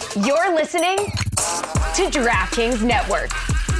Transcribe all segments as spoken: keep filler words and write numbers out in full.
You're listening to DraftKings Network.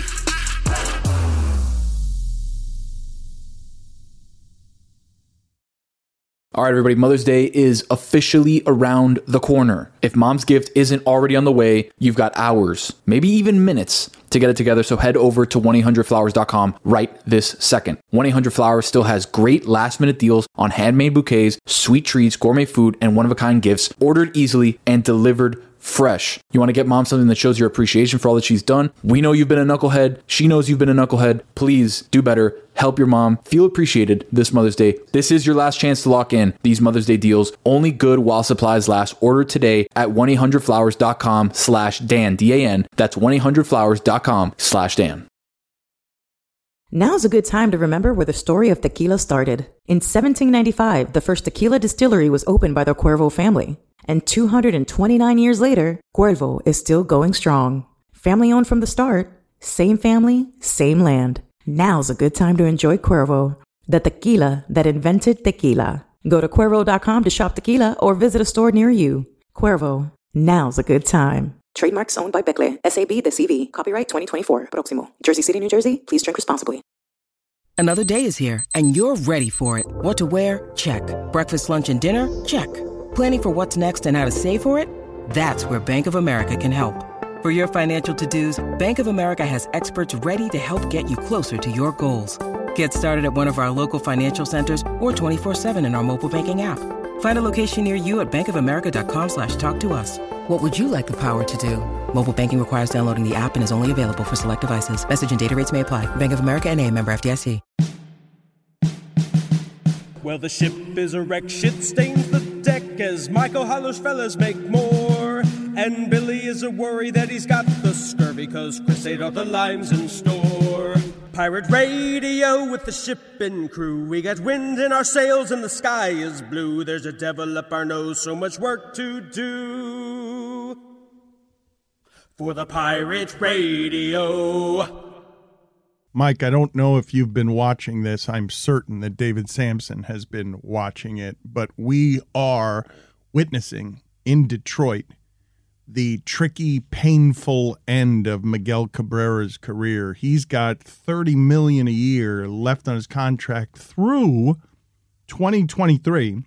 All right, everybody, Mother's Day is officially around the corner. If mom's gift isn't already on the way, you've got hours, maybe even minutes to get it together. So head over to one eight hundred flowers dot com right this second. one eight hundred flowers still has great last minute deals on handmade bouquets, sweet treats, gourmet food, and one-of-a-kind gifts ordered easily and delivered fresh. You want to get mom something that shows your appreciation for all that she's done? We know you've been a knucklehead. She knows you've been a knucklehead. Please do better. Help your mom feel appreciated this Mother's Day. This is your last chance to lock in these Mother's Day deals. Only good while supplies last. Order today at one eight hundred flowers dot com slash Dan, D A N. That's one eight hundred flowers dot com slash Dan. Now's a good time to remember where the story of tequila started. In seventeen ninety-five, the first tequila distillery was opened by the Cuervo family. And two hundred twenty-nine years later, Cuervo is still going strong. Family owned from the start, same family, same land. Now's a good time to enjoy Cuervo, the tequila that invented tequila. Go to Cuervo dot com to shop tequila or visit a store near you. Cuervo, now's a good time. Trademarks owned by Becle, S A B de C V. Copyright twenty twenty-four. Proximo. Jersey City, New Jersey. Please drink responsibly. Another day is here, and you're ready for it. What to wear? Check. Breakfast, lunch, and dinner? Check. Planning for what's next and how to save for it? That's where Bank of America can help. For your financial to-dos, Bank of America has experts ready to help get you closer to your goals. Get started at one of our local financial centers or twenty-four seven in our mobile banking app. Find a location near you at bankofamerica.com slash talk to us. What would you like the power to do? Mobile banking requires downloading the app and is only available for select devices. Message and data rates may apply. Bank of America N A, member F D I C. Well, the ship is a wreck, shit stains the deck as Michael Hollow's fellas make more. And Billy is a worry that he's got the scurvy cause Chris ate all the limes in store. Pirate radio with the ship and crew. We got wind in our sails and the sky is blue. There's a devil up our nose, so much work to do for the pirate radio. Mike, I don't know if you've been watching this. I'm certain that David Sampson has been watching it, but we are witnessing in Detroit the tricky, painful end of Miguel Cabrera's career. He's got thirty million dollars a year left on his contract through twenty twenty-three.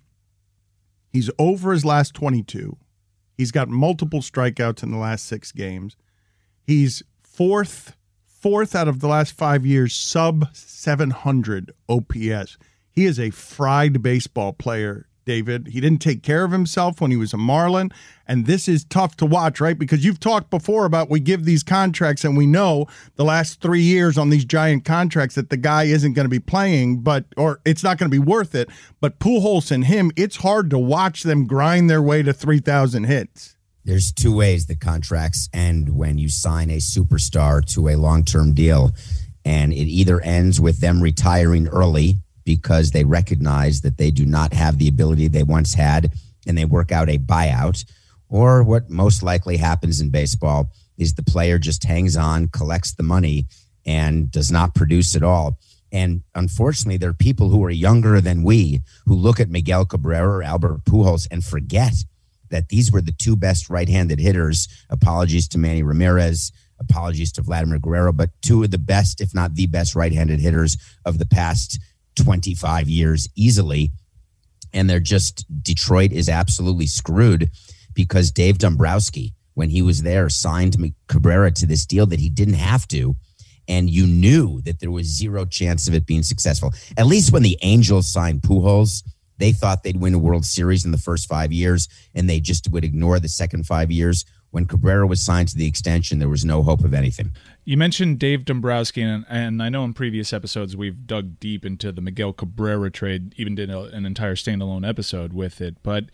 He's over his last twenty-two. He's got multiple strikeouts in the last six games. He's fourth Fourth out of the last five years, sub seven hundred O P S. He is a fried baseball player, David. He didn't take care of himself when he was a Marlin, and this is tough to watch, right? Because you've talked before about we give these contracts, and we know the last three years on these giant contracts that the guy isn't going to be playing, but or it's not going to be worth it. But Pujols and him, it's hard to watch them grind their way to three thousand hits. There's two ways that contracts end when you sign a superstar to a long-term deal. And it either ends with them retiring early because they recognize that they do not have the ability they once had and they work out a buyout. Or what most likely happens in baseball is the player just hangs on, collects the money, and does not produce at all. And unfortunately, there are people who are younger than we who look at Miguel Cabrera or Albert Pujols and forget that these were the two best right-handed hitters. Apologies to Manny Ramirez, apologies to Vladimir Guerrero, but two of the best, if not the best right-handed hitters of the past twenty-five years easily. And they're just, Detroit is absolutely screwed because Dave Dombrowski, when he was there, signed Cabrera to this deal that he didn't have to. And you knew that there was zero chance of it being successful. At least when the Angels signed Pujols, they thought they'd win a World Series in the first five years, and they just would ignore the second five years. When Cabrera was signed to the extension, there was no hope of anything. You mentioned Dave Dombrowski, and, and I know in previous episodes we've dug deep into the Miguel Cabrera trade, even did a, an entire standalone episode with it. But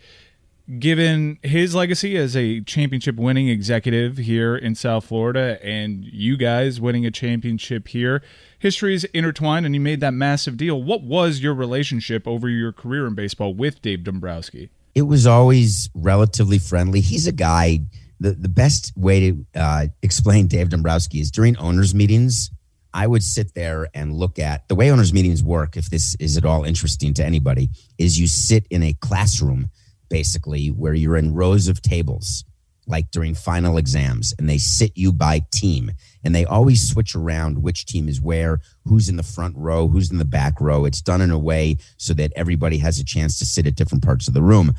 given his legacy as a championship-winning executive here in South Florida and you guys winning a championship here, history is intertwined, and you made that massive deal. What was your relationship over your career in baseball with Dave Dombrowski? It was always relatively friendly. He's a guy, the, the best way to uh, explain Dave Dombrowski is during owners' meetings, I would sit there and look at the way owners' meetings work, if this is at all interesting to anybody, is you sit in a classroom, basically, where you're in rows of tables. like during final exams, and they sit you by team, and they always switch around which team is where, who's in the front row, who's in the back row. It's done in a way so that everybody has a chance to sit at different parts of the room.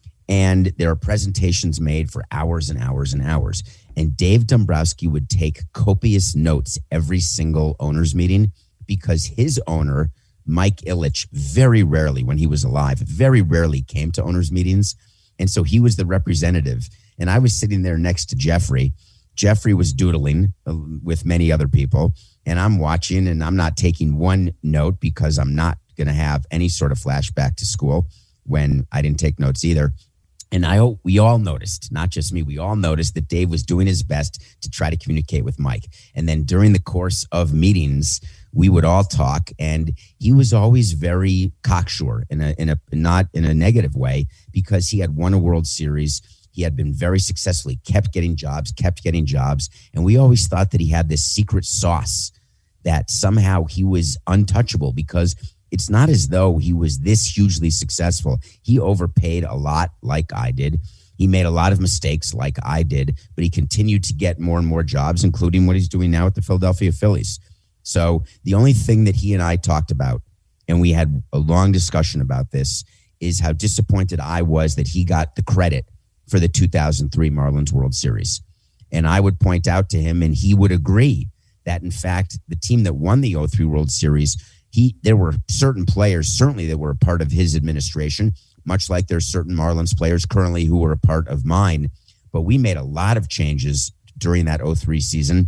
And there are presentations made for hours and hours and hours. And Dave Dombrowski would take copious notes every single owners meeting, because his owner, Mike Ilitch, very rarely, when he was alive, very rarely came to owners meetings. And so he was the representative. And I was sitting there next to Jeffrey. Jeffrey was doodling uh, with many other people. And I'm watching, and I'm not taking one note because I'm not going to have any sort of flashback to school when I didn't take notes either. And I, we all noticed, not just me, we all noticed that Dave was doing his best to try to communicate with Mike. And then during the course of meetings, we would all talk, and he was always very cocksure in a, in a, not in a negative way, because he had won a World Series. He had been very successful. He kept getting jobs, kept getting jobs. And we always thought that he had this secret sauce, that somehow he was untouchable, because it's not as though he was this hugely successful. He overpaid a lot, like I did. He made a lot of mistakes, like I did, but he continued to get more and more jobs, including what he's doing now at the Philadelphia Phillies. So the only thing that he and I talked about, and we had a long discussion about this, is how disappointed I was that he got the credit for the two thousand three Marlins World Series. And I would point out to him, and he would agree, that in fact, the team that won the oh three World Series, he there were certain players, certainly, that were a part of his administration, much like there's certain Marlins players currently who were a part of mine. But we made a lot of changes during that oh three season.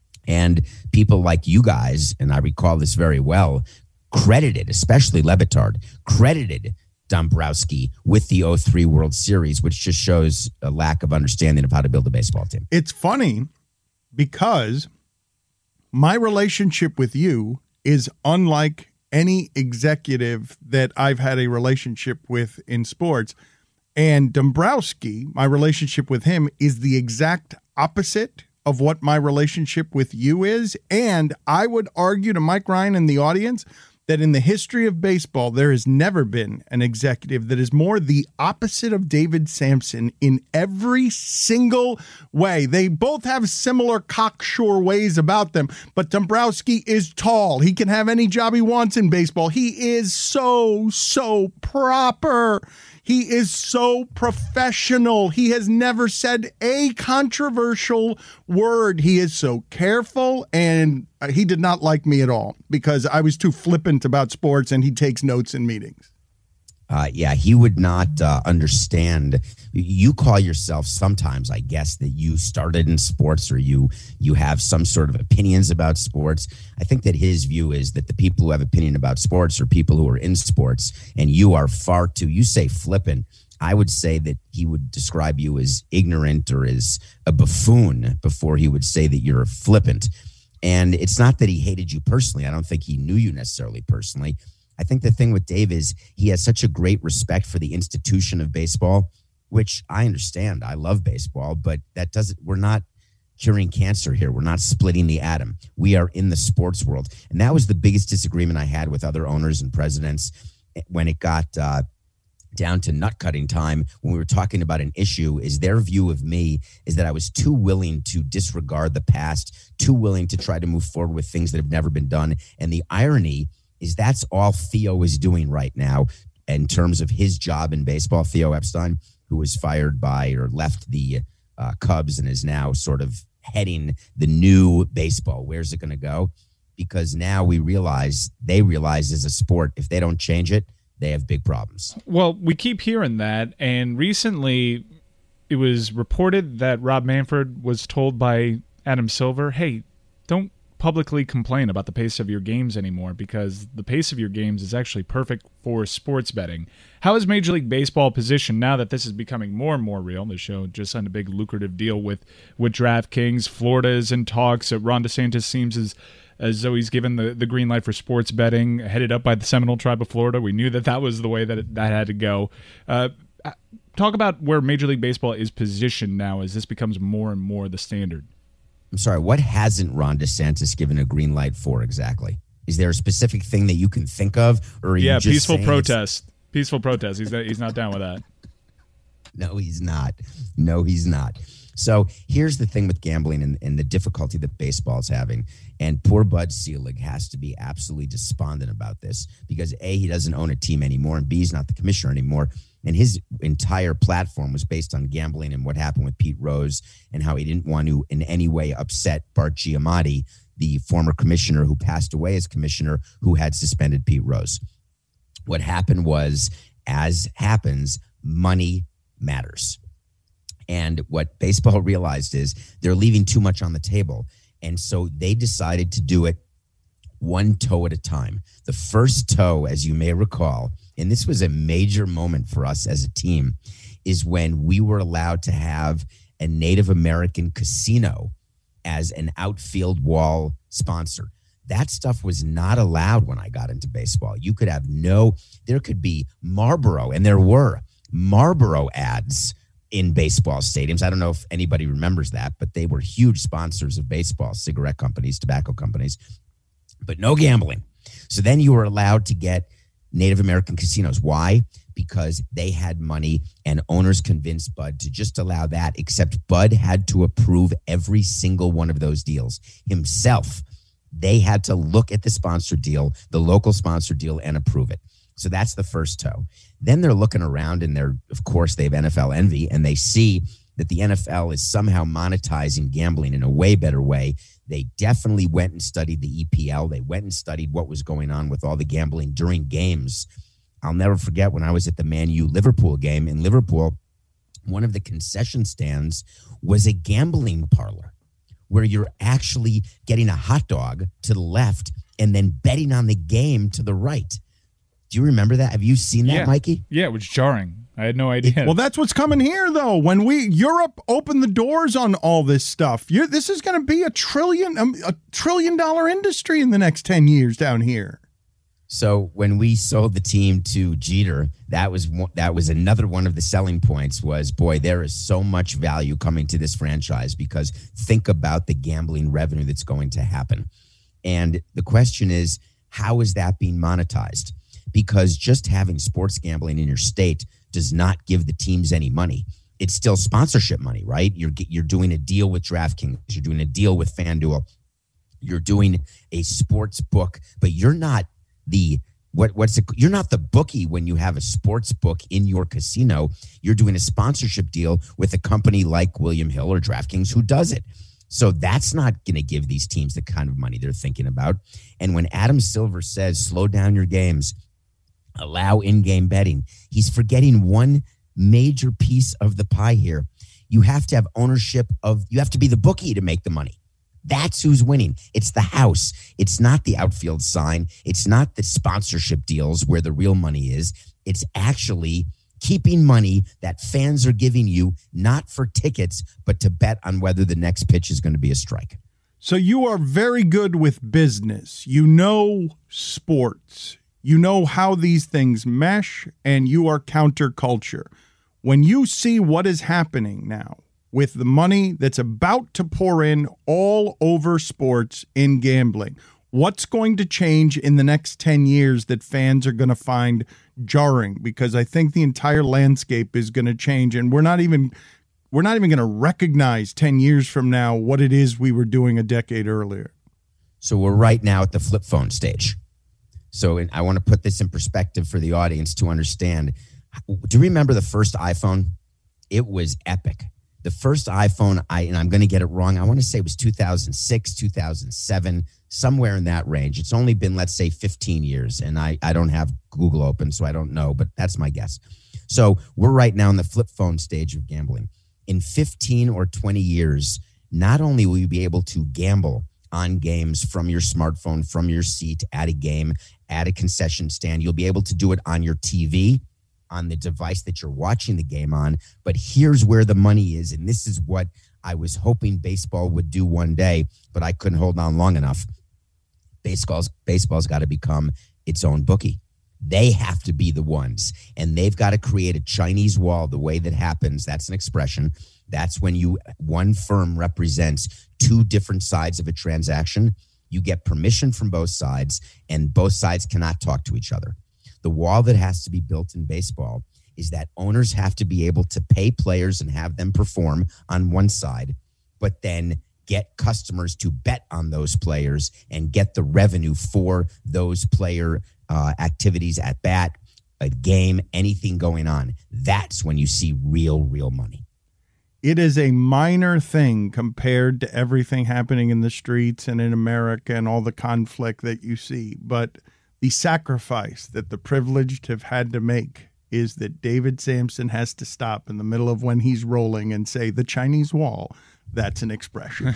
And people like you guys, and I recall this very well, credited, especially Le Batard, credited Dombrowski with the oh three World Series, which just shows a lack of understanding of how to build a baseball team. It's funny because my relationship with you is unlike any executive that I've had a relationship with in sports. And Dombrowski, my relationship with him is the exact opposite of what my relationship with you is. And I would argue to Mike Ryan and the audience that in the history of baseball, there has never been an executive that is more the opposite of David Samson in every single way. They both have similar cocksure ways about them, but Dombrowski is tall. He can have any job he wants in baseball. He is so, so proper. He is so professional. He has never said a controversial word. He is so careful, and he did not like me at all because I was too flippant about sports, and he takes notes in meetings. Uh, yeah, he would not uh, understand. You call yourself sometimes, I guess, that you started in sports, or you you have some sort of opinions about sports. I think that his view is that the people who have opinion about sports are people who are in sports, and you are far too, you say flippant. I would say that he would describe you as ignorant or as a buffoon before he would say that you're flippant. And it's not that he hated you personally. I don't think he knew you necessarily personally. I think the thing with Dave is he has such a great respect for the institution of baseball, which I understand. I love baseball, but that doesn't, we're not curing cancer here. We're not splitting the atom. We are in the sports world. And that was the biggest disagreement I had with other owners and presidents when it got uh, down to nut cutting time, when we were talking about an issue, is their view of me is that I was too willing to disregard the past, too willing to try to move forward with things that have never been done. And the irony is that's all Theo is doing right now in terms of his job in baseball. Theo Epstein, who was fired by or left the uh, Cubs and is now sort of heading the new baseball. Where's it going to go? Because now we realize, they realize as a sport, if they don't change it, they have big problems. Well, we keep hearing that, and recently it was reported that Rob Manfred was told by Adam Silver, hey, don't publicly complain about the pace of your games anymore, because the pace of your games is actually perfect for sports betting. How is Major League Baseball positioned now that this is becoming more and more real? The show just signed a big lucrative deal with, with DraftKings. Florida is in talks. Ron DeSantis seems as, as though he's given the, the green light for sports betting, headed up by the Seminole Tribe of Florida. We knew that that was the way that it, that had to go. Uh, talk about where Major League Baseball is positioned now as this becomes more and more the standard. I'm sorry, what hasn't Ron DeSantis given a green light for exactly? Is there a specific thing that you can think of? Or are yeah, you just peaceful protest. It's... Peaceful protest. He's not, he's not down with that. No, he's not. No, he's not. So here's the thing with gambling and, and the difficulty that baseball is having. And poor Bud Selig has to be absolutely despondent about this because A, he doesn't own a team anymore, and B, he's not the commissioner anymore. And his entire platform was based on gambling and what happened with Pete Rose and how he didn't want to in any way upset Bart Giamatti, the former commissioner who passed away as commissioner who had suspended Pete Rose. What happened was, as happens, money matters. And what baseball realized is they're leaving too much on the table. And so they decided to do it one toe at a time. The first toe, as you may recall, and this was a major moment for us as a team, is when we were allowed to have a Native American casino as an outfield wall sponsor. That stuff was not allowed when I got into baseball. You could have no, there could be Marlboro, and there were Marlboro ads in baseball stadiums. I don't know if anybody remembers that, but they were huge sponsors of baseball, cigarette companies, tobacco companies, but no gambling. So then you were allowed to get Native American casinos. Why? Because they had money and owners convinced Bud to just allow that, except Bud had to approve every single one of those deals himself. They had to look at the sponsor deal, the local sponsor deal, and approve it. So that's the first toe. Then they're looking around and they're, of course, they have N F L envy, and they see that the N F L is somehow monetizing gambling in a way better way. They definitely went and studied the E P L. They went and studied what was going on with all the gambling during games. I'll never forget when I was at the Man U Liverpool game in Liverpool, one of the concession stands was a gambling parlor where you're actually getting a hot dog to the left and then betting on the game to the right. Do you remember that? Have you seen that, yeah. Mikey? Yeah, it was jarring. I had no idea. Well, that's what's coming here, though. When we Europe opened the doors on all this stuff, you're, this is going to be a trillion um, a trillion dollar industry in the next ten years down here. So when we sold the team to Jeter, that was one, that was another one of the selling points. Was boy, there is so much value coming to this franchise because think about the gambling revenue that's going to happen, and the question is, how is that being monetized? Because just having sports gambling in your state does not give the teams any money. It's still sponsorship money, right? You're you're doing a deal with DraftKings. You're doing a deal with FanDuel. You're doing a sports book, but you're not the what what's it, you're not the bookie when you have a sports book in your casino. You're doing a sponsorship deal with a company like William Hill or DraftKings who does it. So that's not going to give these teams the kind of money they're thinking about. And when Adam Silver says, slow down your games, allow in-game betting, he's forgetting one major piece of the pie here. You have to have ownership of, you have to be the bookie to make the money. That's who's winning. It's the house. It's not the outfield sign. It's not the sponsorship deals where the real money is. It's actually keeping money that fans are giving you, not for tickets, but to bet on whether the next pitch is going to be a strike. So you are very good with business. You know sports. You know how these things mesh, and you are counterculture. When you see what is happening now with the money that's about to pour in all over sports in gambling, what's going to change in the next ten years that fans are going to find jarring? Because I think the entire landscape is going to change, and we're not even we're not even going to recognize ten years from now what it is we were doing a decade earlier. So we're right now at the flip phone stage. So I want to put this in perspective for the audience to understand. Do you remember the first iPhone? It was epic. The first iPhone, I and I'm going to get it wrong, I want to say it was two thousand six, two thousand seven, somewhere in that range. It's only been, let's say, fifteen years, and I, I don't have Google open, so I don't know, but that's my guess. So we're right now in the flip phone stage of gambling. In fifteen or twenty years, not only will you be able to gamble on games from your smartphone, from your seat, at a game, at a concession stand, you'll be able to do it on your T V, on the device that you're watching the game on. But here's where the money is, and this is what I was hoping baseball would do one day, but I couldn't hold on long enough. Baseball's baseball's got to become its own bookie. They have to be the ones, and they've got to create a Chinese wall the way that happens. That's an expression. That's when you one firm represents two different sides of a transaction. You get permission from both sides, and both sides cannot talk to each other. The wall that has to be built in baseball is that owners have to be able to pay players and have them perform on one side, but then get customers to bet on those players and get the revenue for those player uh, activities at bat, a game, anything going on. That's when you see real, real money. It is a minor thing compared to everything happening in the streets and in America and all the conflict that you see. But the sacrifice that the privileged have had to make is that David Samson has to stop in the middle of when he's rolling and say, the Chinese wall. That's an expression.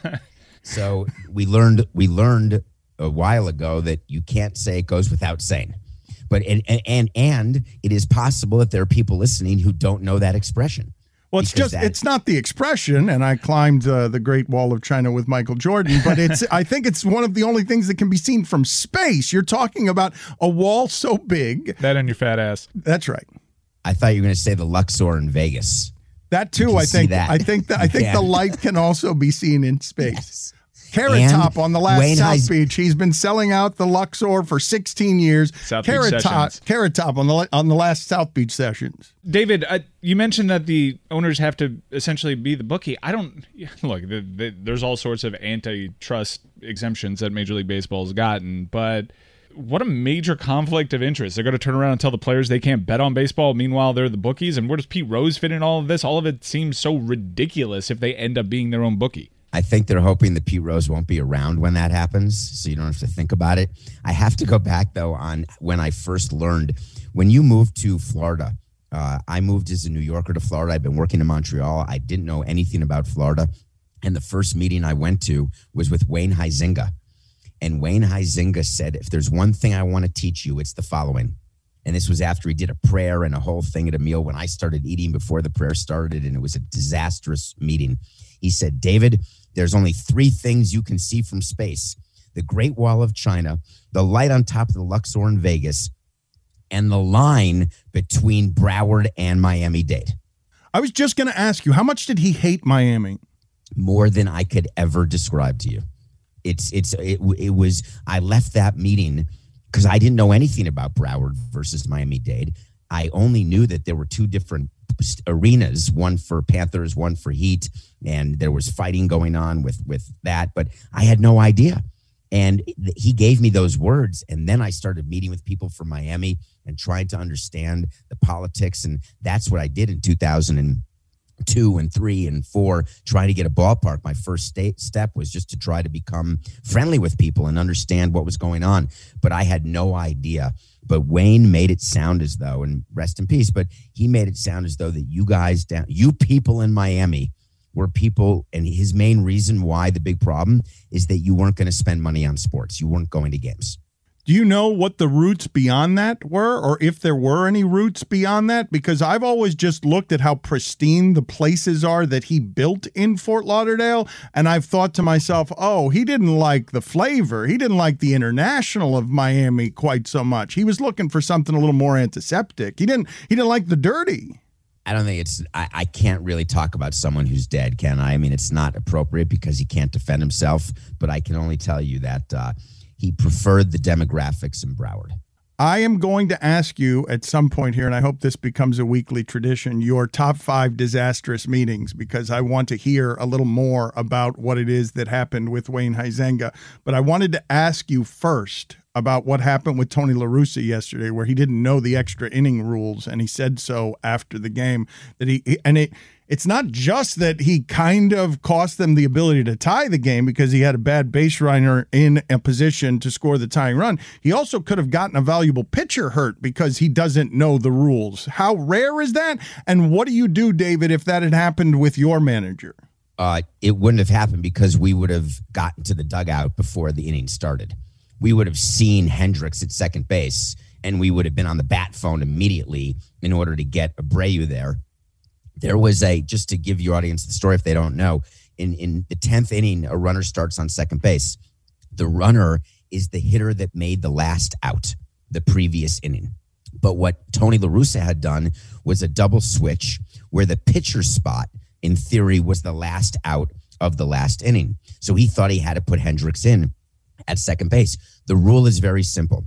So we learned we learned a while ago that you can't say it goes without saying. But and and and it is possible that there are people listening who don't know that expression. Well, it's just, it's not the expression, and I climbed uh, the Great Wall of China with Michael Jordan, but it's, I think it's one of the only things that can be seen from space. You're talking about a wall so big. That and your fat ass. That's right. I thought you were going to say the Luxor in Vegas. That too, I think, that. I think that I think Yeah. the light can also be seen in space. Yes. Carrot And Top on the last Wayne South Heis- Beach. He's been selling out the Luxor for sixteen years. South Beach Carrot Top, Sessions. Carrot Top on the on the last South Beach Sessions. David, uh, you mentioned that the owners have to essentially be the bookie. I don't look. The, the, there's all sorts of antitrust exemptions that Major League Baseball's gotten, but what a major conflict of interest. They're going to turn around and tell the players they can't bet on baseball. Meanwhile, they're the bookies. And where does Pete Rose fit in all of this? All of it seems so ridiculous if they end up being their own bookie. I think they're hoping that Pete Rose won't be around when that happens, so you don't have to think about it. I have to go back, though, on when I first learned. When you moved to Florida, uh, I moved as a New Yorker to Florida. I've been working in Montreal. I didn't know anything about Florida. And the first meeting I went to was with Wayne Huizenga. And Wayne Huizenga said, if there's one thing I want to teach you, it's the following. And this was after he did a prayer and a whole thing at a meal when I started eating before the prayer started, and it was a disastrous meeting. He said, David, there's only three things you can see from space: the Great Wall of China, the light on top of the Luxor in Vegas, and the line between Broward and Miami-Dade. I was just going to ask you, how much did he hate Miami? More than I could ever describe to you. It's it's it, it was. I left that meeting because I didn't know anything about Broward versus Miami-Dade. I only knew that there were two different arenas, one for Panthers, one for Heat, and there was fighting going on with with that, but I had no idea. And he gave me those words, and then I started meeting with people from Miami and trying to understand the politics, and that's what I did in two thousand two and three and four, trying to get a ballpark. My first state step was just to try to become friendly with people and understand what was going on, but I had no idea. But Wayne made it sound as though, and rest in peace, but he made it sound as though that you guys down, you people in Miami were people, and his main reason why the big problem is that you weren't going to spend money on sports. You weren't going to games. Do you know what the roots beyond that were, or if there were any roots beyond that? Because I've always just looked at how pristine the places are that he built in Fort Lauderdale, and I've thought to myself, oh, he didn't like the flavor. He didn't like the international of Miami quite so much. He was looking for something a little more antiseptic. He didn't. He didn't like the dirty. I don't think it's, I, I can't really talk about someone who's dead, can I? I mean, it's not appropriate because he can't defend himself, but I can only tell you that uh, he preferred the demographics in Broward. I am going to ask you at some point here, and I hope this becomes a weekly tradition, your top five disastrous meetings, because I want to hear a little more about what it is that happened with Wayne Huizenga. But I wanted to ask you first about what happened with Tony La Russa yesterday, where he didn't know the extra inning rules, and he said so after the game. That he and it it's not just that he kind of cost them the ability to tie the game because he had a bad base runner in a position to score the tying run. He also could have gotten a valuable pitcher hurt because he doesn't know the rules. How rare is that? And what do you do, David, if that had happened with your manager? Uh, it wouldn't have happened because we would have gotten to the dugout before the inning started. We would have seen Hendricks at second base, and we would have been on the bat phone immediately in order to get Abreu there. There was a, just to give your audience the story if they don't know, in, in the tenth inning, a runner starts on second base. The runner is the hitter that made the last out the previous inning. But what Tony La Russa had done was a double switch where the pitcher spot, in theory, was the last out of the last inning. So he thought he had to put Hendricks in at second base. The rule is very simple.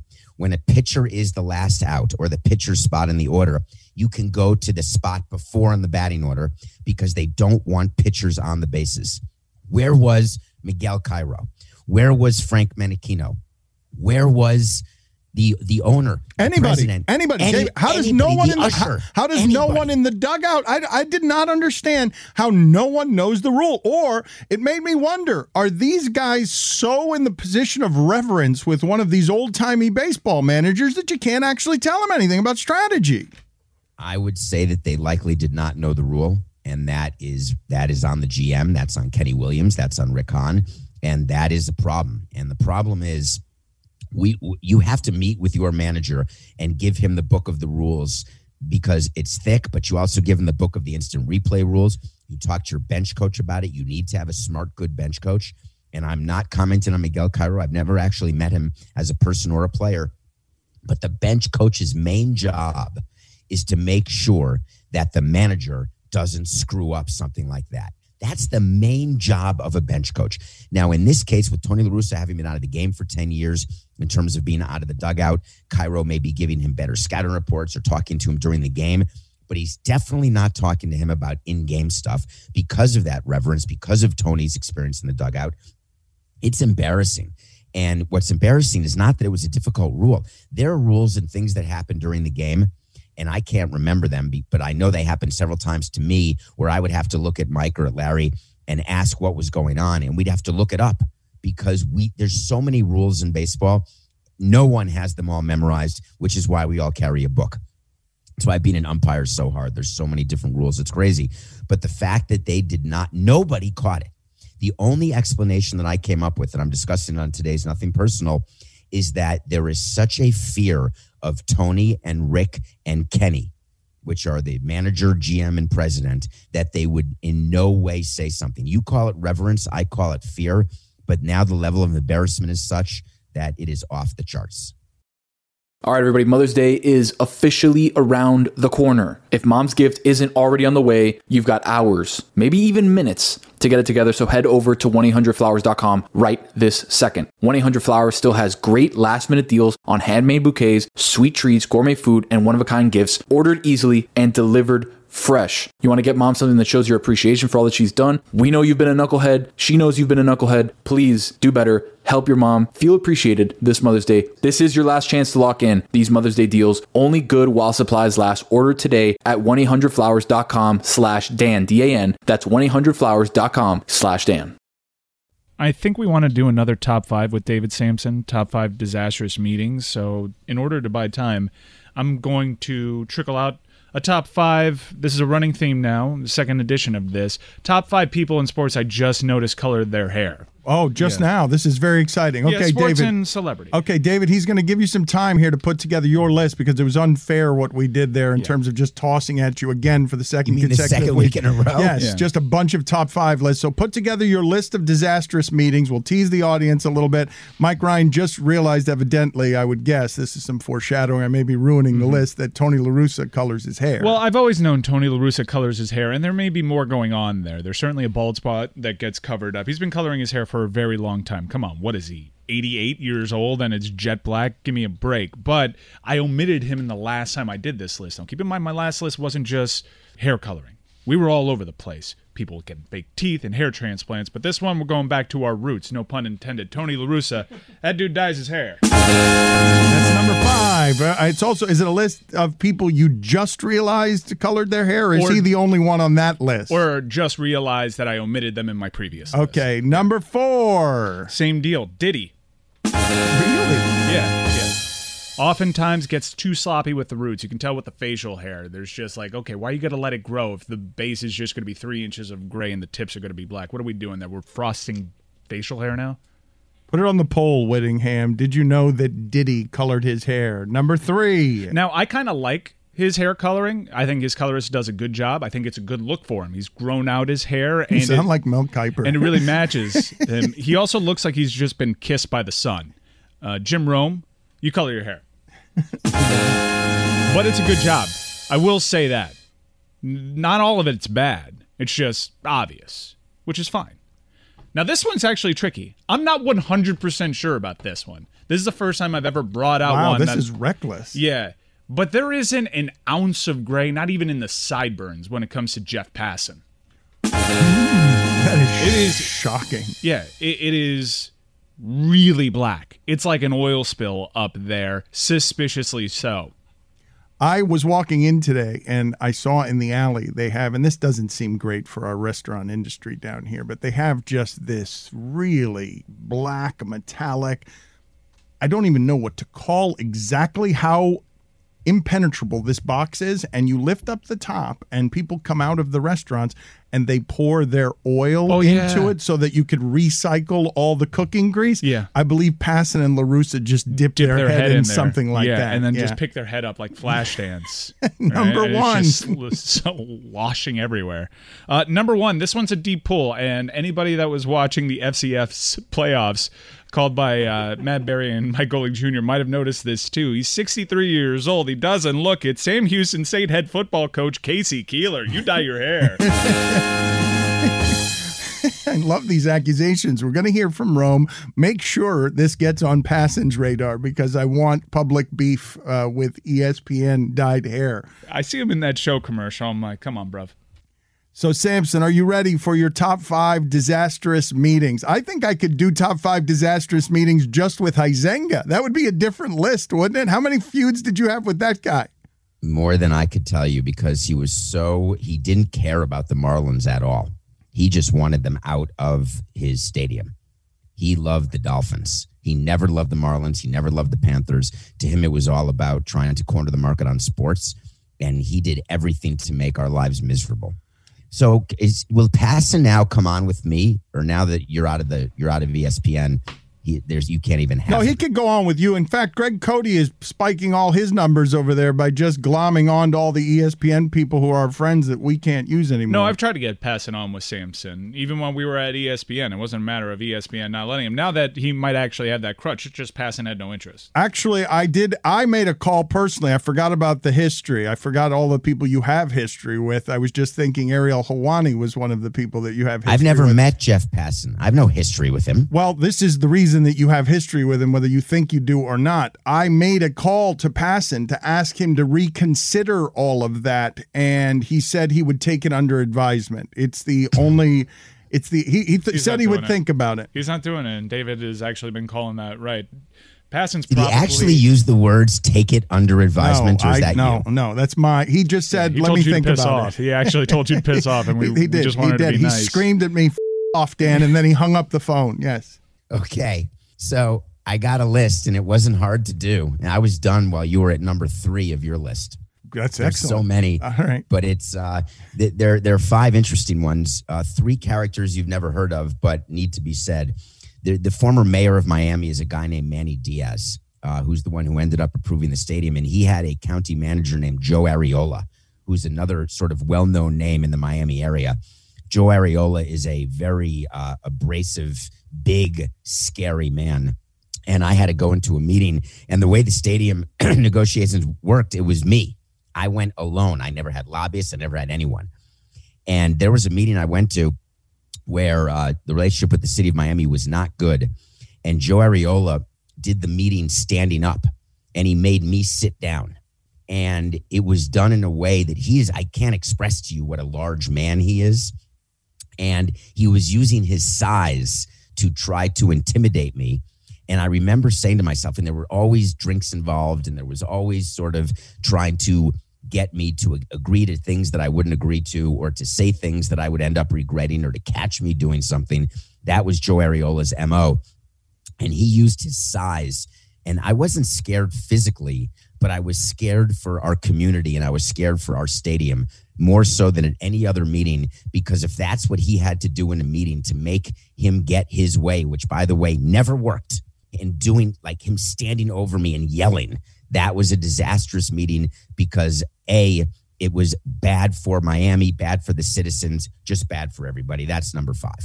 when a pitcher is the last out or the pitcher's spot in the order, you can go to the spot before in the batting order because they don't want pitchers on the bases. Where was Miguel Cairo? Where was Frank Menechino? Where was the the owner? The anybody? President? Anybody? Any, Dave, how does anybody, no one the in the usher, how, how does anybody. no one in the dugout? I, I did not understand how no one knows the rule, or it made me wonder: are these guys so in the position of reverence with one of these old timey baseball managers that you can't actually tell them anything about strategy? I would say that they likely did not know the rule, and that is that is on the G M. That's on Kenny Williams. That's on Rick Hahn, and that is the problem. And the problem is, we you have to meet with your manager and give him the book of the rules because it's thick. But you also give him the book of the instant replay rules. You talk to your bench coach about it. You need to have a smart, good bench coach. And I'm not commenting on Miguel Cairo. I've never actually met him as a person or a player. But the bench coach's main job is to make sure that the manager doesn't screw up something like that. That's the main job of a bench coach. Now, in this case, with Tony La Russa having been out of the game for ten years in terms of being out of the dugout, Cairo may be giving him better scouting reports or talking to him during the game, but he's definitely not talking to him about in-game stuff because of that reverence, because of Tony's experience in the dugout. It's embarrassing. And what's embarrassing is not that it was a difficult rule. There are rules and things that happen during the game, and I can't remember them, but I know they happened several times to me where I would have to look at Mike or at Larry and ask what was going on, and we'd have to look it up because we there's so many rules in baseball. No one has them all memorized, which is why we all carry a book. That's why being an umpire is so hard. There's so many different rules. It's crazy. But the fact that they did not, nobody caught it. The only explanation that I came up with, and I'm discussing on today's Nothing Personal, is that there is such a fear of Tony and Rick and Kenny, which are the manager, G M, and president, that they would in no way say something. You call it reverence, I call it fear, but now the level of embarrassment is such that it is off the charts. All right, everybody, Mother's Day is officially around the corner. If mom's gift isn't already on the way, you've got hours, maybe even minutes to get it together. So head over to one eight hundred flowers dot com right this second. one eight hundred flowers still has great last minute deals on handmade bouquets, sweet treats, gourmet food, and one-of-a-kind gifts ordered easily and delivered fresh. You want to get mom something that shows your appreciation for all that she's done? We know you've been a knucklehead. She knows you've been a knucklehead. Please do better. Help your mom feel appreciated this Mother's Day. This is your last chance to lock in these Mother's Day deals. Only good while supplies last. Order today at one eight hundred flowers dot com slash Dan, D A N. That's one eight hundred flowers dot com slash Dan. I think we want to do another top five with David Samson, top five disastrous meetings. So in order to buy time, I'm going to trickle out a top five. This is a running theme now, the second edition of this. Top five people in sports I just noticed colored their hair. Oh, just Yeah. now. This is very exciting. Okay, yeah, sports David. and celebrity. Okay, David, he's going to give you some time here to put together your list because it was unfair what we did there in Yeah. terms of just tossing at you again for the second You mean the consecutive second week in a row? Yes, Yeah. just a bunch of top five lists. So put together your list of disastrous meetings. We'll tease the audience a little bit. Mike Ryan just realized, evidently, I would guess, this is some foreshadowing, I may be ruining the list, that Tony La Russa colors his hair. Well, I've always known Tony La Russa colors his hair, and there may be more going on there. There's certainly a bald spot that gets covered up. He's been coloring his hair for a very long time. Come on, what is he, eighty-eight years old and it's jet black? Give me a break. But I omitted him in the last time I did this list. Now, keep in mind, my last list wasn't just hair coloring. We were all over the place. People getting fake teeth and hair transplants. But this one, we're going back to our roots. No pun intended. Tony La Russa, that dude dyes his hair. That's number five. Uh, it's also, is it a list of people you just realized colored their hair, or is Or- he the only one on that list? Or just realized that I omitted them in my previous list. Okay, number four. Same deal. Diddy. Really? Yeah, yeah. Oftentimes gets too sloppy with the roots. You can tell with the facial hair. There's just like, okay, why you got to let it grow if the base is just going to be three inches of gray and the tips are going to be black? What are we doing there? We're frosting facial hair now? Put it on the poll, Whittingham. Did you know that Diddy colored his hair? Number three. Now, I kind of like his hair coloring. I think his colorist does a good job. I think it's a good look for him. He's grown out his hair. You and sound it, like Mel Kiper. and it really matches him. He also looks like he's just been kissed by the sun. Uh, Jim Rome, you color your hair. But it's a good job. I will say that. N- Not all of it's bad. It's just obvious, which is fine. Now, this one's actually tricky. I'm not one hundred percent sure about this one. This is the first time I've ever brought out wow, one. this that, is reckless. Yeah. But there isn't an ounce of gray, not even in the sideburns, when it comes to Jeff Passan. That is, It is shocking. Yeah, it, it is really black. It's like an oil spill up there, suspiciously so. I was walking in today and I saw in the alley they have, and this doesn't seem great for our restaurant industry down here, but they have just this really black, metallic, I don't even know what to call exactly how impenetrable this box is, and you lift up the top and people come out of the restaurants and they pour their oil Oh, yeah. into it so that you could recycle all the cooking grease. Yeah. I believe Passan and LaRussa just dipped Dip their, head, in, there. something like yeah, that. and then Yeah. just pick their head up like flash dance. Number right? And one. It's just so washing everywhere. Uh, number one, this one's a deep pull, and anybody that was watching the F C F's playoffs called by uh, Matt Berry and Mike Golick Junior might have noticed this too. He's sixty-three years old. He doesn't look it. Sam Houston State head football coach Casey Keeler. You dye your hair. I love these accusations. We're going to hear from Rome. Make sure this gets on Passan's radar because I want public beef uh, with E S P N dyed hair. I see him in that show commercial. I'm like, come on, bruv. So, Samson, are you ready for your top five disastrous meetings? I think I could do top five disastrous meetings just with Huizenga. That would be a different list, wouldn't it? How many feuds did you have with that guy? More than I could tell you because he was so, he didn't care about the Marlins at all. He just wanted them out of his stadium. He loved the Dolphins. He never loved the Marlins. He never loved the Panthers. To him, it was all about trying to corner the market on sports, and he did everything to make our lives miserable. So, is, will Passan now come on with me, or now that you're out of the you're out of E S P N? He, there's you can't even have. No, he him. could go on with you. In fact, Greg Cody is spiking all his numbers over there by just glomming on to all the E S P N people who are our friends that we can't use anymore. No, I've tried to get Passan on with Samson. Even when we were at E S P N, it wasn't a matter of E S P N not letting him. Now that he might actually have that crutch, it's just Passan had no interest. Actually, I did. I made a call personally. I forgot about the history. I forgot all the people you have history with. I was just thinking Ariel Helwani was one of the people that you have history I've never with. met Jeff Passan. I have no history with him. Well, this is the reason that you have history with him, whether you think you do or not. I made a call to Passan to ask him to reconsider all of that, and he said he would take it under advisement. It's the only, it's the, he, he th- said he would it. think about it. He's not doing it, and David has actually been calling that right. Passan's Did probably... he actually use the words "take it under advisement"? no, or is I, that no, you? no, that's my, he just said, He let told me you think to piss about off. it. He actually told you to piss off, and we, he, he did, we just he wanted did. to be He nice. screamed at me, F- off, Dan, and then he hung up the phone. Yes. Okay, so I got a list, and it wasn't hard to do. And I was done while you were at number three of your list. That's There's excellent. so many. All right. But it's uh, th- there. There are five interesting ones. Uh, three characters you've never heard of, but need to be said. The, the former mayor of Miami is a guy named Manny Diaz, uh, who's the one who ended up approving the stadium, and he had a county manager named Joe Areola, who's another sort of well-known name in the Miami area. Joe Areola is a very uh, abrasive, big, scary man. And I had to go into a meeting, and the way the stadium negotiations worked, it was me. I went alone. I never had lobbyists. I never had anyone. And there was a meeting I went to where uh, the relationship with the city of Miami was not good. And Joe Areola did the meeting standing up, and he made me sit down. And it was done in a way that he is, I can't express to you what a large man he is. And he was using his size to try to intimidate me. And I remember saying to myself, and there were always drinks involved, and there was always sort of trying to get me to agree to things that I wouldn't agree to, or to say things that I would end up regretting, or to catch me doing something. That was Joe Areola's M O. And he used his size. And I wasn't scared physically, but I was scared for our community, and I was scared for our stadium more so than at any other meeting, because if that's what he had to do in a meeting to make him get his way, which, by the way, never worked, and doing like him standing over me and yelling, that was a disastrous meeting because A, it was bad for Miami, bad for the citizens, just bad for everybody. That's number five.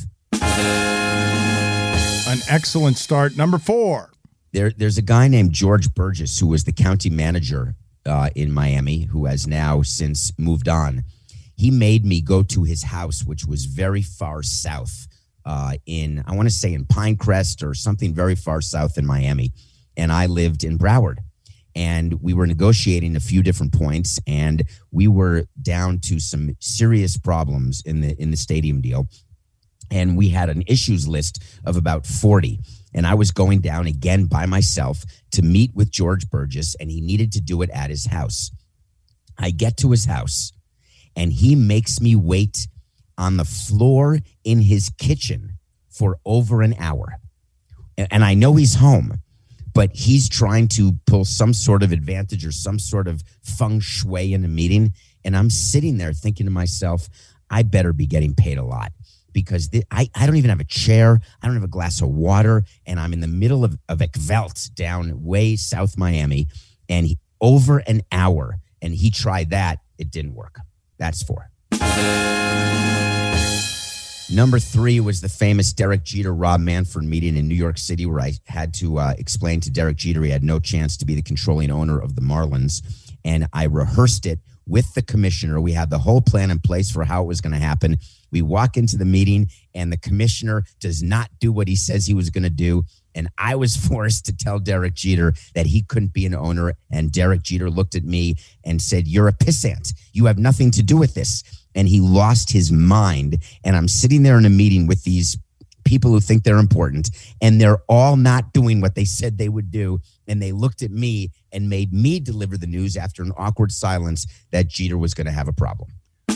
An excellent start. Number four. There, there's a guy named George Burgess who was the county manager uh, in Miami, who has now since moved on. He made me go to his house, which was very far south. Uh, in, I want to say in Pinecrest or something very far south in Miami. and I lived in Broward. And we were negotiating a few different points, and we were down to some serious problems in the in the stadium deal. And we had an issues list of about forty. And I was going down again by myself to meet with George Burgess, and he needed to do it at his house. I get to his house, and he makes me wait on the floor in his kitchen for over an hour. And I know he's home, but he's trying to pull some sort of advantage or some sort of feng shui in a meeting. And I'm sitting there thinking to myself, I better be getting paid a lot, because th- I, I don't even have a chair. I don't have a glass of water. And I'm in the middle of, of Ekvelt down way South Miami, and he, over an hour. And he tried that. It didn't work. That's four. Number three was the famous Derek Jeter, Rob Manfred meeting in New York City, where I had to uh, explain to Derek Jeter he had no chance to be the controlling owner of the Marlins. And I rehearsed it with the commissioner. We had the whole plan in place for how it was going to happen. We walk into the meeting, and the commissioner does not do what he says he was going to do. And I was forced to tell Derek Jeter that he couldn't be an owner. And Derek Jeter looked at me and said, "You're a pissant. You have nothing to do with this." And he lost his mind. And I'm sitting there in a meeting with these people who think they're important, and they're all not doing what they said they would do. And they looked at me and made me deliver the news after an awkward silence that Jeter was going to have a problem.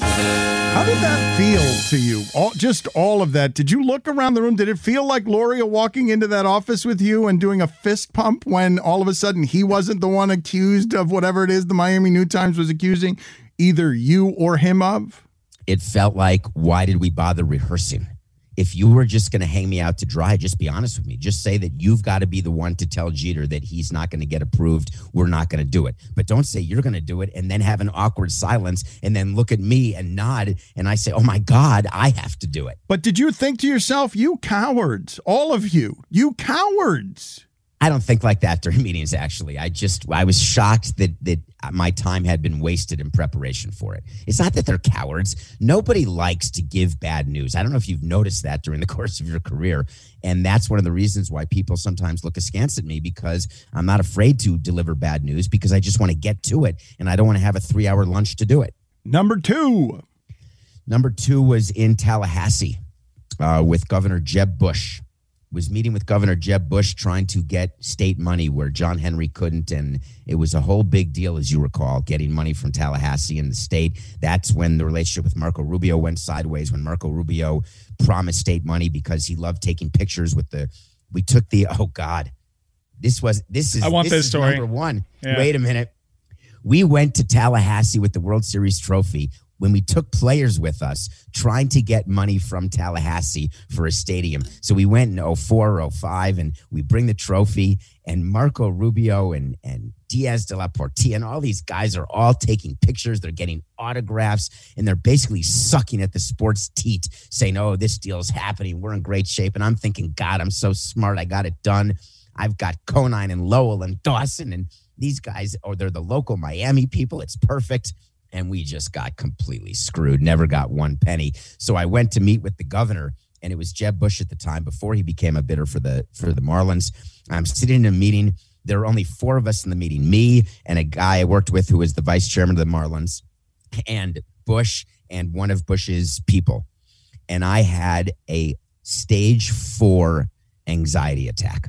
How did that feel to you? All, just all of that. Did you look around the room? Did it feel like Loria walking into that office with you and doing a fist pump when all of a sudden he wasn't the one accused of whatever it is the Miami New Times was accusing either you or him of? It felt like, why did we bother rehearsing? If you were just going to hang me out to dry, just be honest with me. Just say that you've got to be the one to tell Jeter that he's not going to get approved. We're not going to do it. But don't say you're going to do it and then have an awkward silence and then look at me and nod. And I say, oh, my God, I have to do it. But did you think to yourself, you cowards, all of you, you cowards? I don't think like that during meetings, actually. I just, I was shocked that that my time had been wasted in preparation for it. It's not that they're cowards. Nobody likes to give bad news. I don't know if you've noticed that during the course of your career. And that's one of the reasons why people sometimes look askance at me, because I'm not afraid to deliver bad news, because I just want to get to it. And I don't want to have a three hour lunch to do it. Number two. Number two was in Tallahassee uh, with Governor Jeb Bush. Was meeting with Governor Jeb Bush trying to get state money where John Henry couldn't. And it was a whole big deal, as you recall, getting money from Tallahassee and the state. That's when the relationship with Marco Rubio went sideways, when Marco Rubio promised state money because he loved taking pictures with the, we took the, oh God, this was, this is, I want this, this is story. Number one. Yeah. Wait a minute. We went to Tallahassee with the World Series trophy when we took players with us trying to get money from Tallahassee for a stadium. So we went in oh four or oh five, and we bring the trophy, and Marco Rubio and, and Diaz de la Portilla and all these guys are all taking pictures. They're getting autographs, and they're basically sucking at the sports teat, saying, oh, this deal's happening. We're in great shape. And I'm thinking, God, I'm so smart. I got it done. I've got Conine and Lowell and Dawson, and these guys, or they're the local Miami people. It's perfect. And we just got completely screwed, never got one penny. So I went to meet with the governor, and it was Jeb Bush at the time before he became a bidder for the for the Marlins. I'm sitting in a meeting. There were only four of us in the meeting, me and a guy I worked with who was the vice chairman of the Marlins, and Bush and one of Bush's people. And I had a stage four anxiety attack.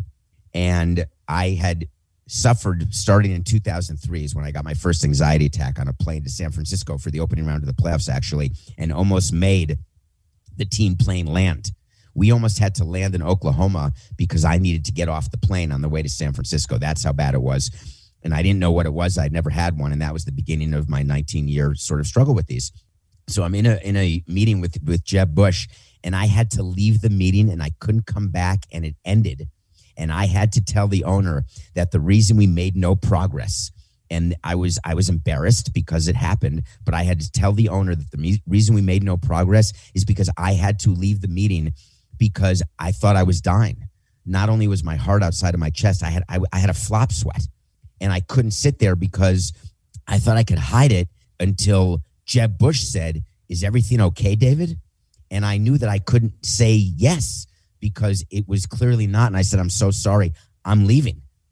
And I had suffered starting in two thousand three is when I got my first anxiety attack on a plane to San Francisco for the opening round of the playoffs, actually, and almost made the team plane land. We almost had to land in Oklahoma because I needed to get off the plane on the way to San Francisco. That's how bad it was. And I didn't know what it was. I'd never had one. And that was the beginning of my nineteen year sort of struggle with these. So I'm in a in a meeting with, with Jeb Bush, and I had to leave the meeting, and I couldn't come back, and it ended. And I had to tell the owner that the reason we made no progress, and I was I was embarrassed because it happened, but I had to tell the owner that the me- reason we made no progress is because I had to leave the meeting because I thought I was dying. Not only was my heart outside of my chest, I had I, I had a flop sweat, and I couldn't sit there because I thought I could hide it until Jeb Bush said, "Is everything okay, David?" And I knew that I couldn't say yes, because it was clearly not. And I said, I'm so sorry, I'm leaving.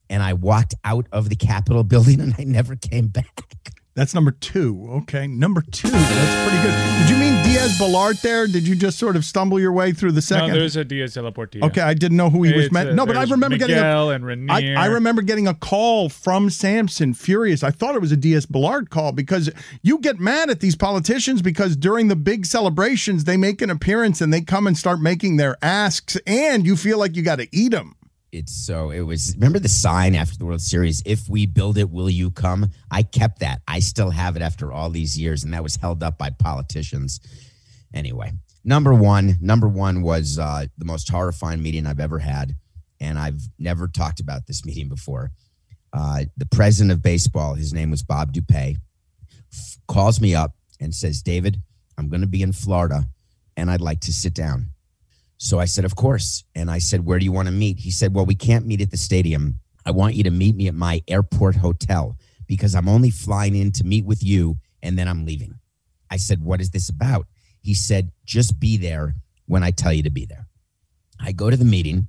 and I walked out of the Capitol building and I never came back. That's number two. Okay, number two. That's pretty good. Did you mean Diaz-Balart there? Did you just sort of stumble your way through the second? No, there's a Diaz de la Portilla. Okay, I didn't know who he was It's meant. a- No, but I there's remember getting Miguel a, and Ranier. I, I remember getting a call from Sampson, furious. I thought it was a Diaz-Balart call because you get mad at these politicians because during the big celebrations, they make an appearance and they come and start making their asks, and you feel like you got to eat them. It's so, it was, remember the sign after the World Series, if we build it, will you come? I kept that. I still have it after all these years, and that was held up by politicians. Anyway, number one, number one was uh, the most horrifying meeting I've ever had, and I've never talked about this meeting before. Uh, the president of baseball, his name was Bob Dupay, f- calls me up and says, David, I'm going to be in Florida, and I'd like to sit down. So I said, of course. And I said, where do you want to meet? He said, well, we can't meet at the stadium. I want you to meet me at my airport hotel because I'm only flying in to meet with you and then I'm leaving. I said, what is this about? He said, just be there when I tell you to be there. I go to the meeting.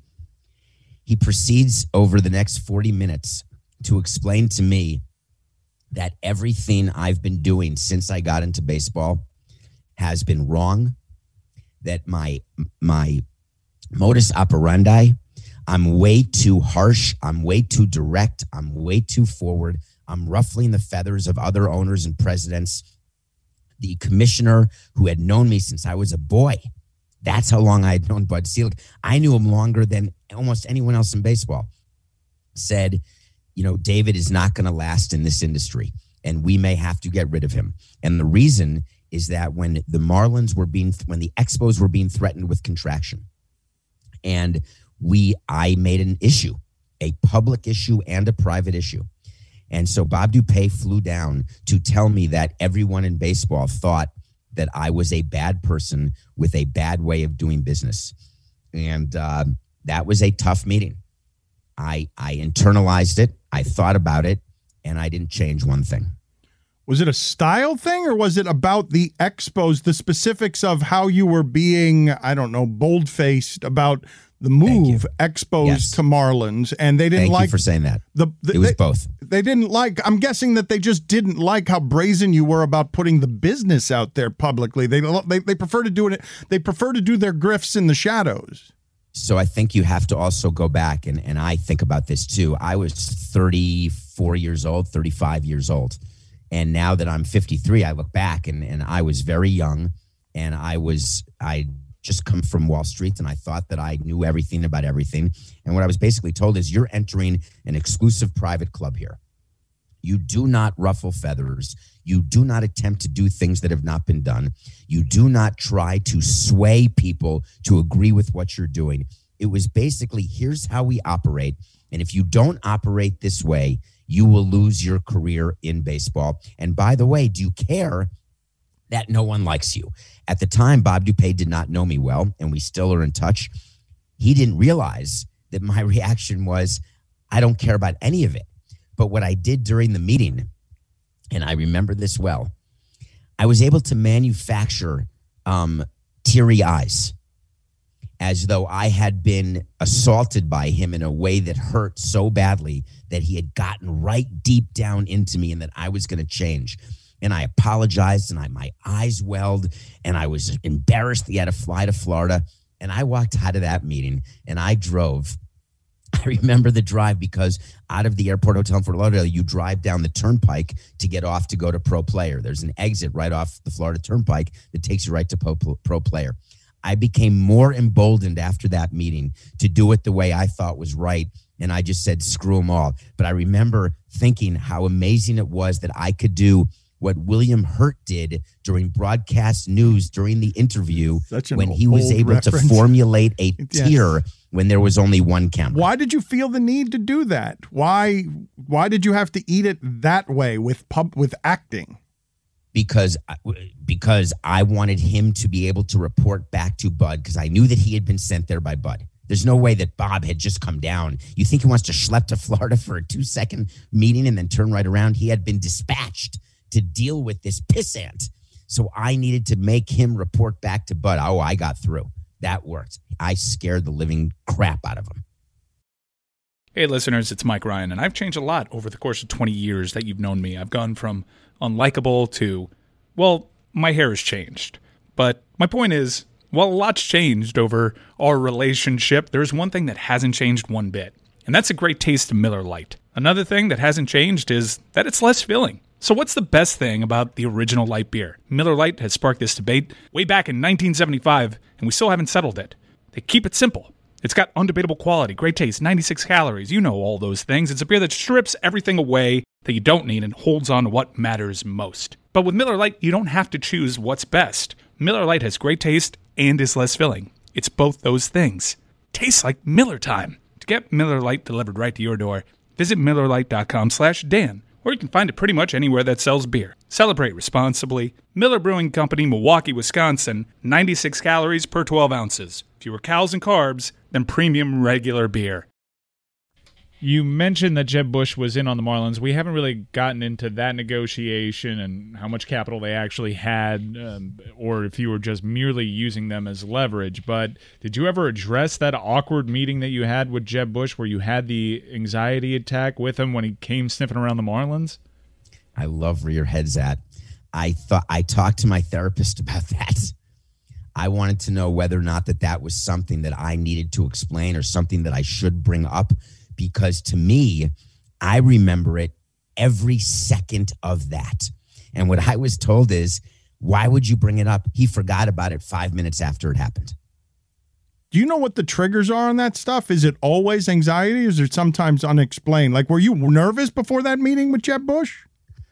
He proceeds over the next forty minutes to explain to me that everything I've been doing since I got into baseball has been wrong, that my my modus operandi, I'm way too harsh, I'm way too direct, I'm way too forward, I'm ruffling the feathers of other owners and presidents. The commissioner who had known me since I was a boy, that's how long I had known Bud Selig. I knew him longer than almost anyone else in baseball. Said, you know, David is not going to last in this industry, and we may have to get rid of him. And the reason is that when the Marlins were being, when the Expos were being threatened with contraction, and we, I made an issue, a public issue and a private issue. And so Bob Dupay flew down to tell me that everyone in baseball thought that I was a bad person with a bad way of doing business. And uh, that was a tough meeting. I, I internalized it. I thought about it, and I didn't change one thing. Was it a style thing or was it about the Expos, the specifics of how you were being, I don't know, bold-faced about the move Expos Yes. to Marlins? And they didn't Thank like you for saying that. the, the It was they, both. They didn't like, I'm guessing that they just didn't like how brazen you were about putting the business out there publicly. They they, they prefer to do it. They prefer to do their grifts in the shadows. So I think you have to also go back, and, and I think about this too. I was thirty-four years old, thirty-five years old. And now that I'm fifty-three, I look back and, and I was very young, and I was, I just come from Wall Street, and I thought that I knew everything about everything. And what I was basically told is, you're entering an exclusive private club here. You do not ruffle feathers. You do not attempt to do things that have not been done. You do not try to sway people to agree with what you're doing. It was basically, here's how we operate. And if you don't operate this way, you will lose your career in baseball. And by the way, do you care that no one likes you? At the time, Bob Dupay did not know me well, and we still are in touch. He didn't realize that my reaction was, I don't care about any of it. But what I did during the meeting, and I remember this well, I was able to manufacture um, teary eyes, as though I had been assaulted by him in a way that hurt so badly that he had gotten right deep down into me and that I was going to change. And I apologized, and I my eyes welled, and I was embarrassed that he had to fly to Florida. And I walked out of that meeting, and I drove. I remember the drive because out of the airport hotel in Fort Lauderdale, you drive down the turnpike to get off to go to Pro Player. There's an exit right off the Florida Turnpike that takes you right to Pro, Pro Player. I became more emboldened after that meeting to do it the way I thought was right. And I just said, screw them all. But I remember thinking how amazing it was that I could do what William Hurt did during broadcast news during the interview when he was able reference. to formulate a Yes. tier when there was only one camera. Why did you feel the need to do that? Why why did you have to eat it that way with pub with acting? Because because I wanted him to be able to report back to Bud, because I knew that he had been sent there by Bud. There's no way that Bob had just come down. You think he wants to schlep to Florida for a two-second meeting and then turn right around? He had been dispatched to deal with this pissant. So I needed to make him report back to Bud. Oh, I got through. That worked. I scared the living crap out of him. Hey listeners, it's Mike Ryan, and I've changed a lot over the course of twenty years that you've known me. I've gone from unlikable to, well, my hair has changed. But my point is, while a lot's changed over our relationship, there's one thing that hasn't changed one bit, and that's a great taste of Miller Lite. Another thing that hasn't changed is that it's less filling. So what's the best thing about the original light beer? Miller Lite has sparked this debate way back in nineteen seventy-five, and we still haven't settled it. They keep it simple. It's got undebatable quality, great taste, ninety-six calories. You know all those things. It's a beer that strips everything away that you don't need and holds on to what matters most. But with Miller Lite, you don't have to choose what's best. Miller Lite has great taste and is less filling. It's both those things. Tastes like Miller time. To get Miller Lite delivered right to your door, visit Miller Lite dot com slash Dan, or you can find it pretty much anywhere that sells beer. Celebrate responsibly. Miller Brewing Company, Milwaukee, Wisconsin, ninety-six calories per twelve ounces. Fewer calories and carbs than premium regular beer. You mentioned that Jeb Bush was in on the Marlins. We haven't really gotten into that negotiation and how much capital they actually had, um, or if you were just merely using them as leverage. But did you ever address that awkward meeting that you had with Jeb Bush where you had the anxiety attack with him when he came sniffing around the Marlins? I love where your head's at. I thought I talked to my therapist about that. I wanted to know whether or not that that was something that I needed to explain or something that I should bring up, because to me, I remember it every second of that. And what I was told is, why would you bring it up? He forgot about it five minutes after it happened. Do you know what the triggers are on that stuff? Is it always anxiety or is it sometimes unexplained? Like, were you nervous before that meeting with Jeb Bush?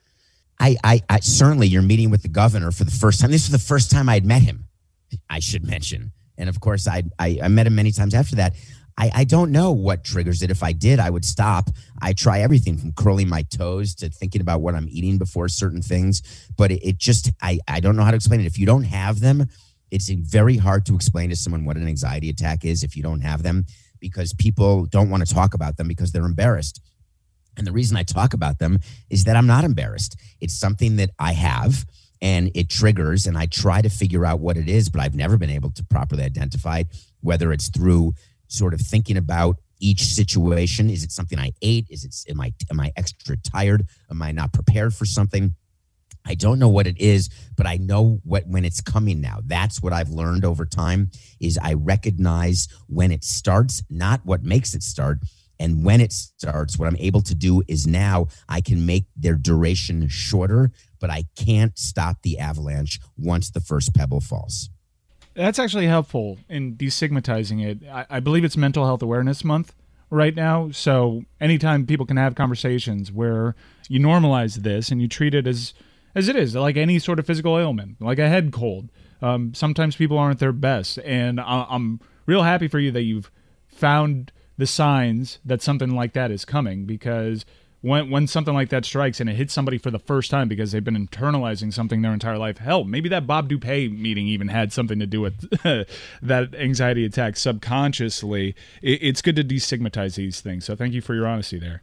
I, I, I certainly, you're meeting with the governor for the first time. This was the first time I had met him, I should mention. And of course, I, I, I met him many times after that. I, I don't know what triggers it. If I did, I would stop. I try everything from curling my toes to thinking about what I'm eating before certain things. But it, it just, I, I don't know how to explain it. If you don't have them, it's very hard to explain to someone what an anxiety attack is if you don't have them, because people don't want to talk about them because they're embarrassed. And the reason I talk about them is that I'm not embarrassed. It's something that I have and it triggers, and I try to figure out what it is, but I've never been able to properly identify whether it's through sort of thinking about each situation. Is it something I ate? Is it, am I, am I extra tired? Am I not prepared for something? I don't know what it is, but I know what when it's coming now. That's what I've learned over time is I recognize when it starts, not what makes it start. And when it starts, what I'm able to do is now I can make their duration shorter, but I can't stop the avalanche once the first pebble falls. That's actually helpful in destigmatizing it. I, I believe it's Mental Health Awareness Month right now. So anytime people can have conversations where you normalize this and you treat it as, as it is, like any sort of physical ailment, like a head cold. Um, sometimes people aren't their best. And I, I'm real happy for you that you've found the signs that something like that is coming, because when when something like that strikes and it hits somebody for the first time because they've been internalizing something their entire life, hell, maybe that Bob Dupé meeting even had something to do with that anxiety attack subconsciously. It, it's good to destigmatize these things. So thank you for your honesty there.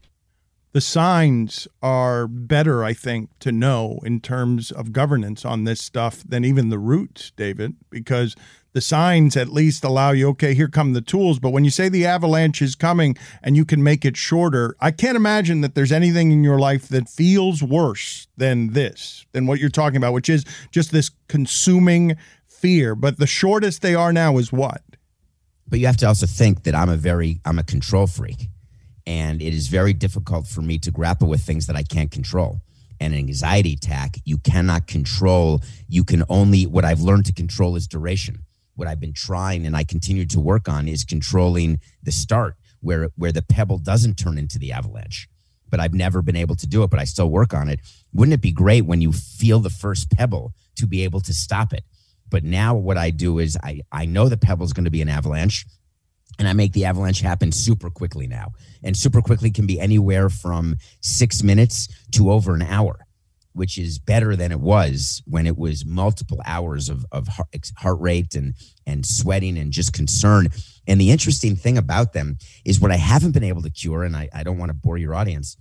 The signs are better, I think, to know in terms of governance on this stuff than even the roots, David, because the signs at least allow you, okay, here come the tools. But when you say the avalanche is coming and you can make it shorter, I can't imagine that there's anything in your life that feels worse than this, than what you're talking about, which is just this consuming fear. But the shortest they are now is what? But you have to also think that I'm a very, I'm a control freak. And it is very difficult for me to grapple with things that I can't control. And an anxiety attack, you cannot control. You can only, what I've learned to control is duration. What I've been trying and I continue to work on is controlling the start where, where the pebble doesn't turn into the avalanche. But I've never been able to do it, but I still work on it. Wouldn't it be great when you feel the first pebble to be able to stop it? But now what I do is I, I know the pebble is going to be an avalanche. And I make the avalanche happen super quickly now. And super quickly can be anywhere from six minutes to over an hour, which is better than it was when it was multiple hours of, of heart rate and, and sweating and just concern. And the interesting thing about them is what I haven't been able to cure, and I, I don't want to bore your audience,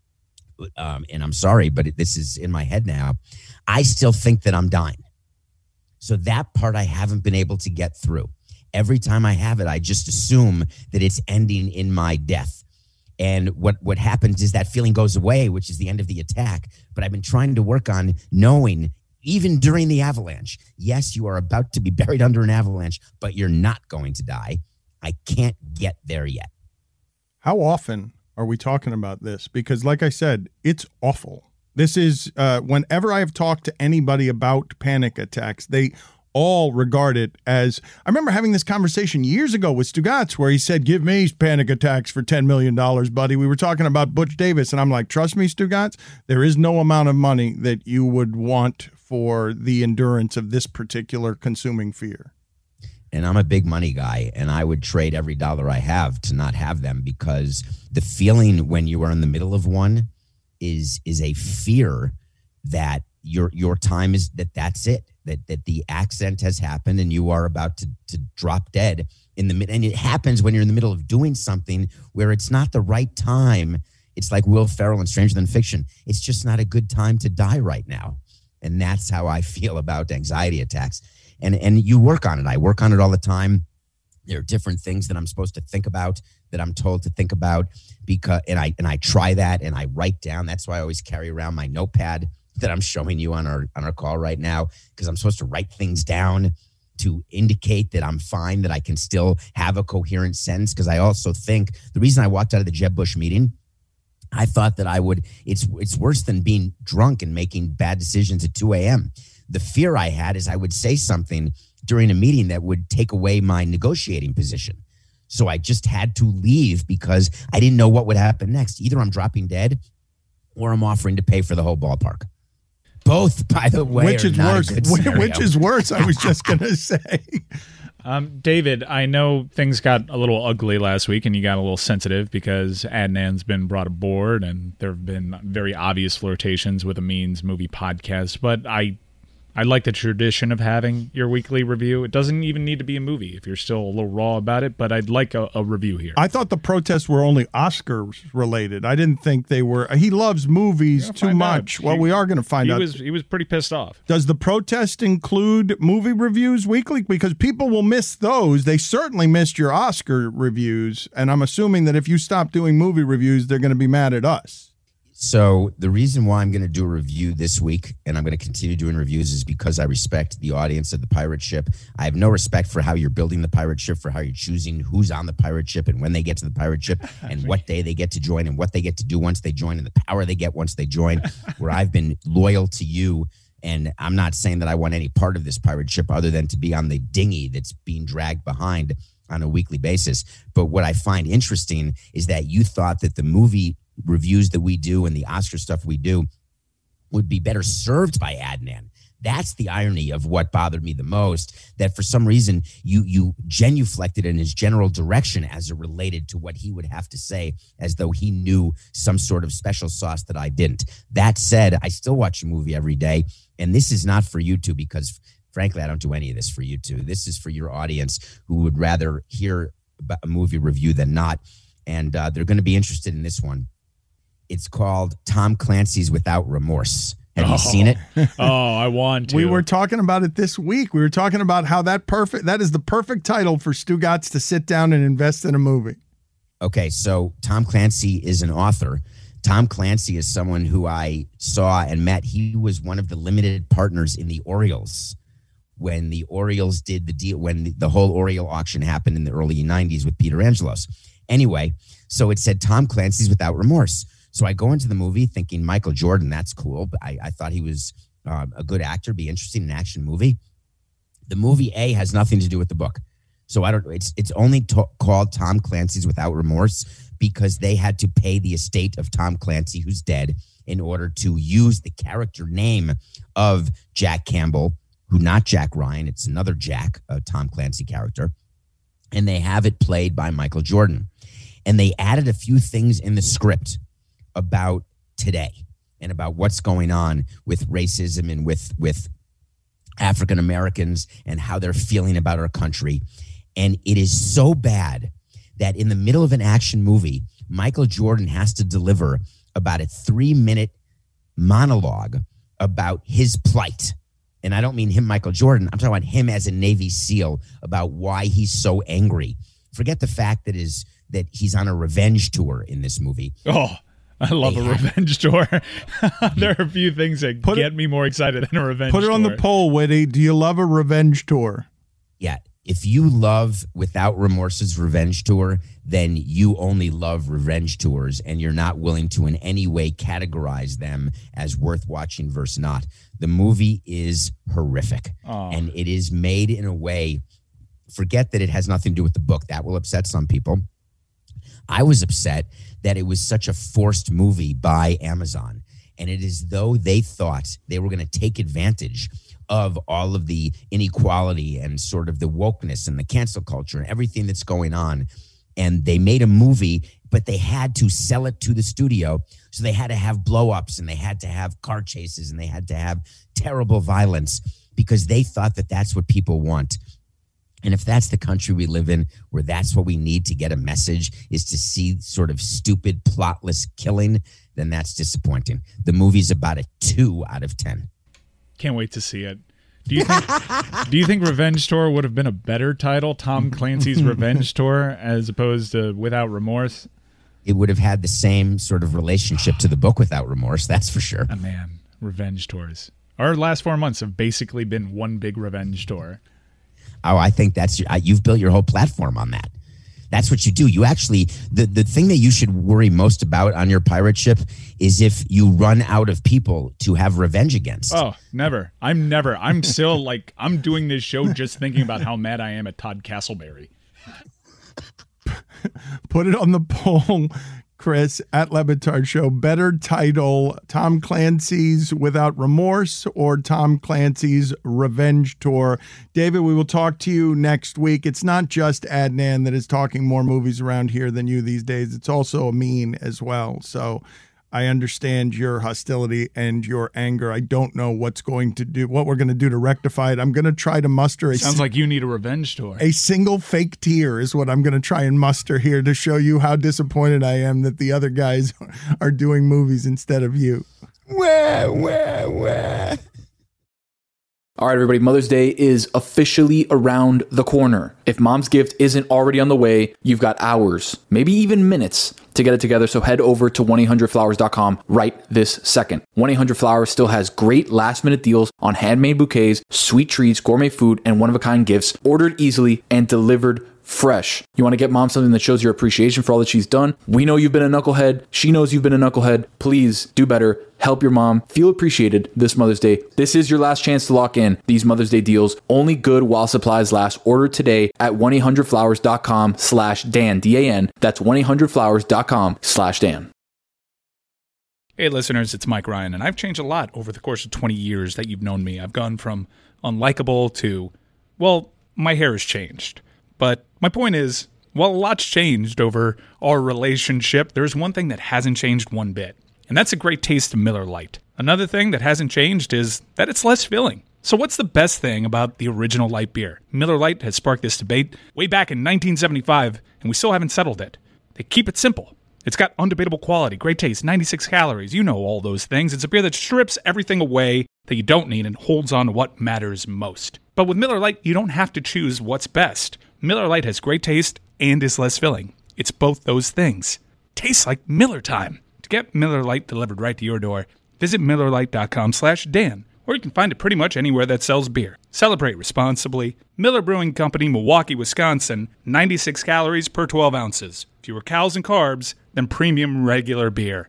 um, and I'm sorry, but it, this is in my head now. I still think that I'm dying. So that part I haven't been able to get through. Every time I have it, I just assume that it's ending in my death. And what, what happens is that feeling goes away, which is the end of the attack. But I've been trying to work on knowing, even during the avalanche, yes, you are about to be buried under an avalanche, but you're not going to die. I can't get there yet. How often are we talking about this? Because like I said, it's awful. This is, uh, whenever I have talked to anybody about panic attacks, they all regard it as, I remember having this conversation years ago with Stugatz where he said, give me panic attacks for ten million dollars, buddy. We were talking about Butch Davis, and I'm like, trust me, Stugatz, there is no amount of money that you would want for the endurance of this particular consuming fear. And I'm a big money guy, and I would trade every dollar I have to not have them, because the feeling when you are in the middle of one is is a fear that your your time is, that that's it, that that the accident has happened and you are about to to drop dead in the mid. And it happens when you're in the middle of doing something where it's not the right time. It's like Will Ferrell in Stranger Than Fiction. It's just not a good time to die right now. And that's how I feel about anxiety attacks. And and you work on it. I work on it all the time. There are different things that I'm supposed to think about, that I'm told to think about, because and I and I try that and I write down. That's why I always carry around my notepad that I'm showing you on our on our call right now, because I'm supposed to write things down to indicate that I'm fine, that I can still have a coherent sentence. Because I also think the reason I walked out of the Jeb Bush meeting, I thought that I would, it's it's worse than being drunk and making bad decisions at two a.m. The fear I had is I would say something during a meeting that would take away my negotiating position. So I just had to leave because I didn't know what would happen next. Either I'm dropping dead or I'm offering to pay for the whole ballpark. Both, by the way, which are is not worse? a good Which scenario. is worse? I was just going to say. Um, David, I know things got a little ugly last week and you got a little sensitive because Adnan's been brought aboard and there have been very obvious flirtations with a Means movie podcast, but I I like the tradition of having your weekly review. It doesn't even need to be a movie if you're still a little raw about it, but I'd like a, a review here. I thought the protests were only Oscars related. I didn't think they were. He loves movies too much. Well, He- we are going to find he out. Was, he was pretty pissed off. Does the protest include movie reviews weekly? Because people will miss those. They certainly missed your Oscar reviews. And I'm assuming that if you stop doing movie reviews, they're going to be mad at us. So the reason why I'm going to do a review this week, and I'm going to continue doing reviews, is because I respect the audience of the pirate ship. I have no respect for how you're building the pirate ship, for how you're choosing who's on the pirate ship and when they get to the pirate ship and what day they get to join and what they get to do once they join and the power they get once they join, where I've been loyal to you. And I'm not saying that I want any part of this pirate ship other than to be on the dinghy that's being dragged behind on a weekly basis. But what I find interesting is that you thought that the movie reviews that we do and the Oscar stuff we do would be better served by Adnan. That's the irony of what bothered me the most, that for some reason you you genuflected in his general direction as it related to what he would have to say, as though he knew some sort of special sauce that I didn't. That said, I still watch a movie every day, and this is not for you two, because frankly, I don't do any of this for you two. This is for your audience who would rather hear about a movie review than not, and uh, they're going to be interested in this one. It's called Tom Clancy's Without Remorse. Have you Oh. seen it? Oh, I want to. We were talking about it this week. We were talking about how that perfect that is the perfect title for Stugatz to sit down and invest in a movie. Okay, so Tom Clancy is an author. Tom Clancy is someone who I saw and met. He was one of the limited partners in the Orioles when the Orioles did the deal, when the, the whole Oriole auction happened in the early nineties with Peter Angelos. Anyway, so it said Tom Clancy's Without Remorse. So I go into the movie thinking Michael Jordan, that's cool. But I, I thought he was uh, a good actor, be interesting in an action movie. The movie A has nothing to do with the book. So I don't, it's, it's only to, called Tom Clancy's Without Remorse because they had to pay the estate of Tom Clancy, who's dead, in order to use the character name of Jack Campbell, who not Jack Ryan. It's another Jack, a Tom Clancy character. And they have it played by Michael Jordan. And they added a few things in the script about today and about what's going on with racism and with, with African Americans and how they're feeling about our country. And it is so bad that in the middle of an action movie, Michael Jordan has to deliver about a three minute monologue about his plight. And I don't mean him, Michael Jordan. I'm talking about him as a Navy SEAL, about why he's so angry. Forget the fact that his that he's on a revenge tour in this movie. Oh, I love They a have- revenge tour. There are a few things that Put get it- me more excited than a revenge Put it tour. on the poll, Whitty. Do you love a revenge tour? Yeah. If you love Without Remorse's revenge tour, then you only love revenge tours and you're not willing to in any way categorize them as worth watching versus not. The movie is horrific. Oh. And it is made in a way, forget that it has nothing to do with the book. That will upset some people. I was upset that it was such a forced movie by Amazon. And it is though they thought they were going to take advantage of all of the inequality and sort of the wokeness and the cancel culture and everything that's going on. And they made a movie, but they had to sell it to the studio. So they had to have blow-ups and they had to have car chases and they had to have terrible violence because they thought that that's what people want. And if that's the country we live in, where that's what we need to get a message is to see sort of stupid, plotless killing, then that's disappointing. The movie's about a two out of ten. Can't wait to see it. Do you think do you think Revenge Tour would have been a better title, Tom Clancy's Revenge Tour, as opposed to Without Remorse? It would have had the same sort of relationship to the book Without Remorse, that's for sure. Oh, man, revenge tours. Our last four months have basically been one big revenge tour. Oh, I think that's your, you've built your whole platform on that. That's what you do. You actually, the, the thing that you should worry most about on your pirate ship is if you run out of people to have revenge against. Oh, never. I'm never. I'm still like, I'm doing this show just thinking about how mad I am at Todd Castleberry. Put it on the poll, Chris, at Lebitard Show. Better title, Tom Clancy's Without Remorse or Tom Clancy's Revenge Tour? David, we will talk to you next week. It's not just Adnan that is talking more movies around here than you these days. It's also Amin as well. So I understand your hostility and your anger. I don't know what's going to do, what we're going to do to rectify it. I'm going to try to muster a Sounds like you need a revenge tour. A single fake tear is what I'm going to try and muster here to show you how disappointed I am that the other guys are doing movies instead of you. Wah, wah, wah. All right, everybody, Mother's Day is officially around the corner. If mom's gift isn't already on the way, you've got hours, maybe even minutes to get it together. So head over to one eight hundred flowers dot com right this second. one eight hundred flowers still has great last minute deals on handmade bouquets, sweet treats, gourmet food, and one-of-a-kind gifts ordered easily and delivered fresh. You want to get mom something that shows your appreciation for all that she's done? We know you've been a knucklehead. She knows you've been a knucklehead. Please do better. Help your mom feel appreciated this Mother's Day. This is your last chance to lock in these Mother's Day deals. Only good while supplies last. Order today at one eight hundred flowers dot com slash Dan, D A N. That's one eight hundred flowers dot com slash Dan. Hey listeners, it's Mike Ryan, and I've changed a lot over the course of twenty years that you've known me. I've gone from unlikable to, well, my hair has changed. But my point is, while a lot's changed over our relationship, there's one thing that hasn't changed one bit, and that's a great taste of Miller Lite. Another thing that hasn't changed is that it's less filling. So what's the best thing about the original light beer? Miller Lite has sparked this debate way back in nineteen seventy-five, and we still haven't settled it. They keep it simple. It's got undebatable quality, great taste, ninety-six calories, you know all those things. It's a beer that strips everything away that you don't need and holds on to what matters most. But with Miller Lite, you don't have to choose what's best. Miller Lite has great taste and is less filling. It's both those things. Tastes like Miller time. To get Miller Lite delivered right to your door, visit Miller Lite dot com slash Dan, or you can find it pretty much anywhere that sells beer. Celebrate responsibly. Miller Brewing Company, Milwaukee, Wisconsin, ninety-six calories per twelve ounces. Fewer calories and carbs than premium regular beer.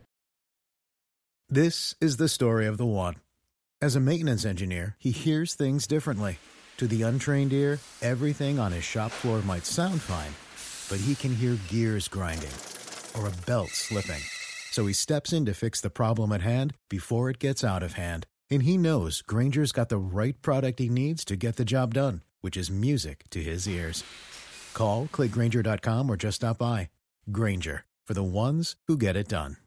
This is the story of the one. As a maintenance engineer, he hears things differently. To the untrained ear, everything on his shop floor might sound fine, but he can hear gears grinding or a belt slipping. So he steps in to fix the problem at hand before it gets out of hand. And he knows Grainger's got the right product he needs to get the job done, which is music to his ears. Call, click Grainger dot com, or just stop by. Grainger, for the ones who get it done.